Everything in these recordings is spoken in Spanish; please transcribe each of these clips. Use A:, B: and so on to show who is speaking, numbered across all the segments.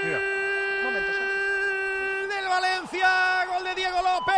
A: Mira.
B: Momento, Sánchez.
C: Del Valencia, gol de Diego López.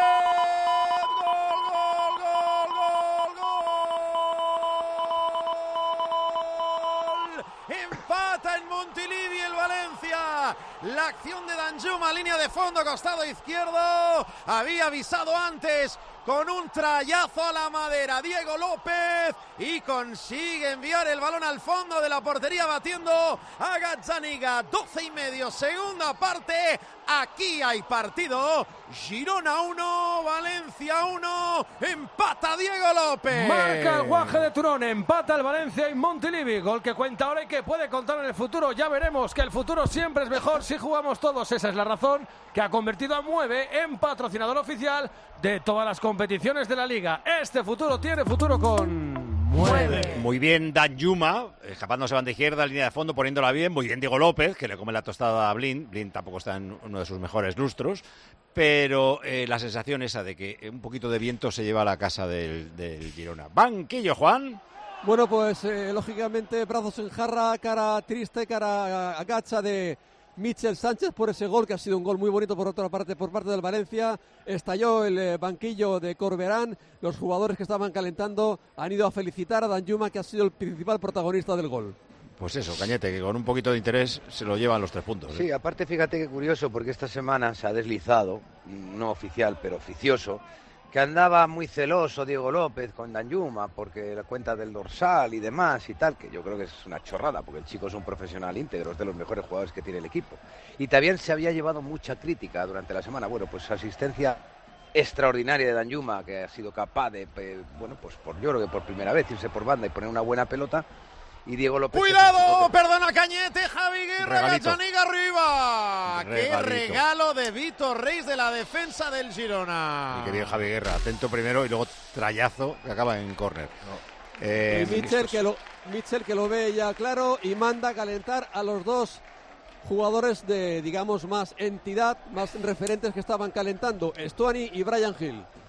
C: Gol. Empata en Montilivi el Valencia. La acción de Danjuma, línea de fondo, costado izquierdo. Había avisado antes con un trayazo a la madera Diego López y consigue enviar el balón al fondo de la portería batiendo a Gazzaniga. 12:30, segunda parte. Aquí hay partido. Girona 1, Valencia 1. Empata Diego López.
A: Marca el Guaje de Turón, empata el Valencia en Montilivi. Gol que cuenta ahora y que puede contar en el futuro. Ya veremos que el futuro siempre es mejor si jugamos todos. Esa es la razón que ha convertido a Mueve en patrocinador oficial de todas las competiciones de la Liga. Este futuro tiene futuro con Mueve.
C: Muy bien Danjuma, escapándose banda izquierda, línea de fondo, poniéndola bien. Muy bien Diego López, que le come la tostada a Blin. Blin tampoco está en uno de sus mejores lustros. Pero la sensación esa de que un poquito de viento se lleva a la casa del Girona. Banquillo, Juan.
D: Bueno, pues lógicamente brazos en jarra, cara triste, cara agacha de Michel Sánchez por ese gol, que ha sido un gol muy bonito por otra parte por parte del Valencia. Estalló el banquillo de Corberán. Los jugadores que estaban calentando han ido a felicitar a Danjuma, que ha sido el principal protagonista del gol.
C: Pues eso, Cañete, que con un poquito de interés se lo llevan los 3 puntos.
E: Sí, aparte fíjate qué curioso, porque esta semana se ha deslizado, no oficial, pero oficioso, que andaba muy celoso Diego López con Danjuma, porque la cuenta del dorsal y demás y tal, que yo creo que es una chorrada, porque el chico es un profesional íntegro, es de los mejores jugadores que tiene el equipo. Y también se había llevado mucha crítica durante la semana. Bueno, pues asistencia extraordinaria de Danjuma, que ha sido capaz de, bueno, pues yo creo que por primera vez irse por banda y poner una buena pelota. Y Diego López...
C: ¡Cuidado! Perdona Cañete, Javi Guerra, Regalito. Gazzaniga arriba. Regalito. ¡Qué regalo de Vítor Reis de la defensa del Girona! Mi querido Javi Guerra, atento primero y luego trayazo que acaba en córner.
D: Y Michel que lo ve ya claro y manda a calentar a los dos jugadores de, digamos, más entidad, más referentes que estaban calentando, Stuani y Brian Hill.